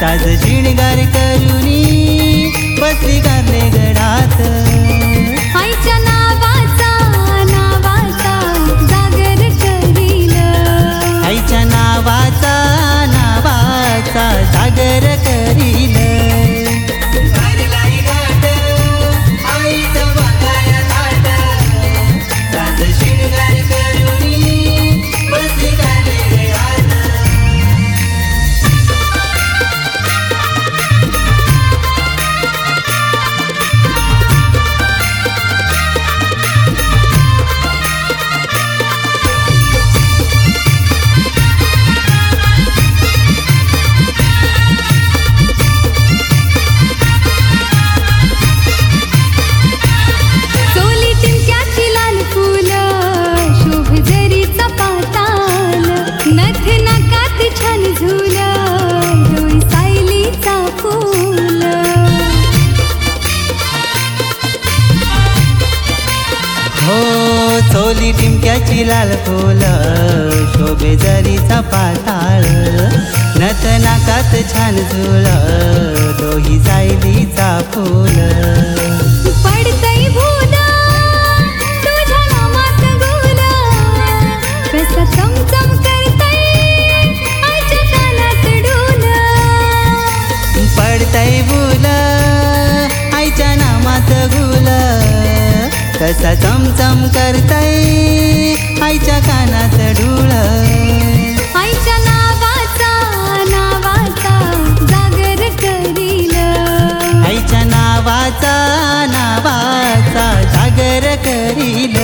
साज शिणगार करुनी बसली कारले गडात आईच्या नावाचा जागर करील आईच्या नावाचा जागर करील चोली टिमक्याची लाल फुल शोभे जरीचा पाताळ नथ नाकात छान झुल डोही सायलीचा फूल पडतई भूल तुझ्या नामात गुल कसं चमचम करतई आईच्या कानात डूल पडतई भूल आईच्या नामात गुल कसा चमचम करतई आईच्या कानात डूळ आईच्या नावाचा जागर करील आईच्या नावाचा जागर करील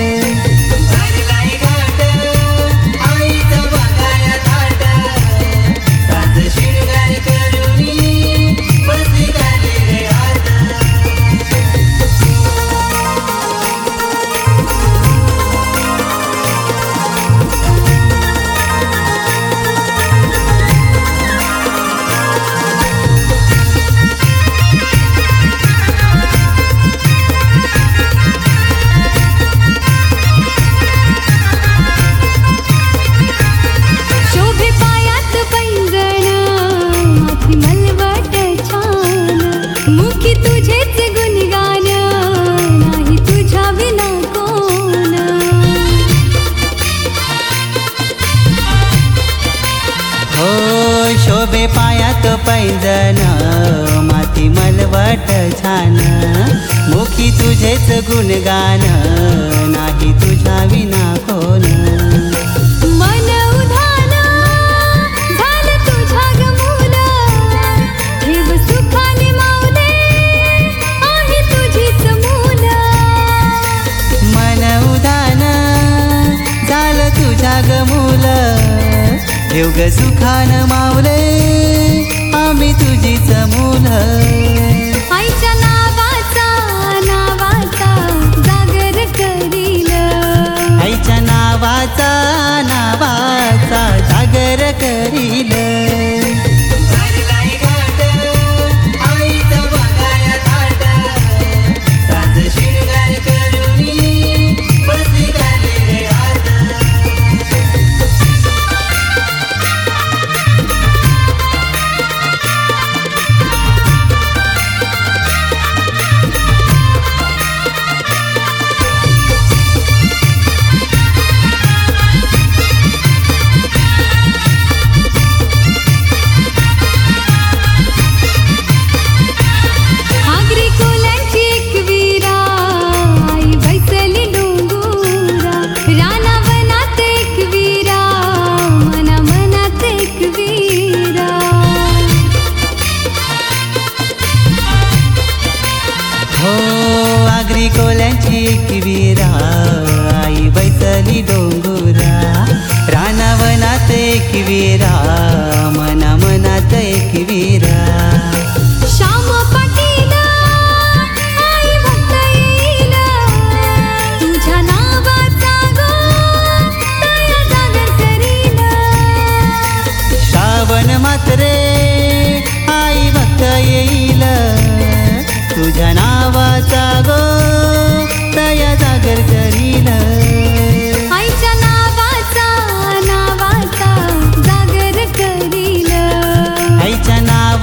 शोभे पायात पैंजण माती मलवट छान मुखी तुझेच गुणगान नाही तुझ्या विना कोण मन उधाण झालं तुझ्या गमूल ठेव सुखाने माऊले आम्ही तुझीच मूल मन उधाण झालं तुझ्या गमूल ठेव ग सुखान माऊले आम्ही तुझीच मूल आईच्या नावाचा जागर करील आईच्या नावाचा जागर करील कोल्यांची एक वीरा आई बैसली डोंगुरा रानावनात एक वीरा मना मनात एक वीरा श्याम पाटील आई भक्त येईल तुझ्या नावाचा गो दया जागर करील श्रावण मात्रे आई भक्त येईल तुझ्या नावाचा गो दया जागर करील आईच्या नावाचा जागर करील आईच्या नावाचा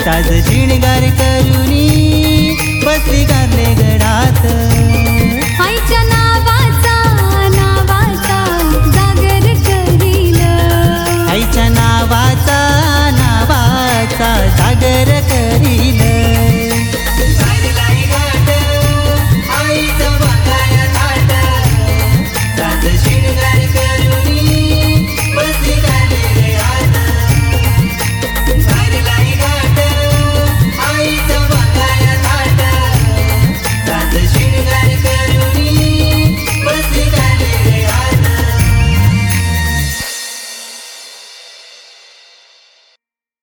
साज शिणगार करुनी बसली कारले गडात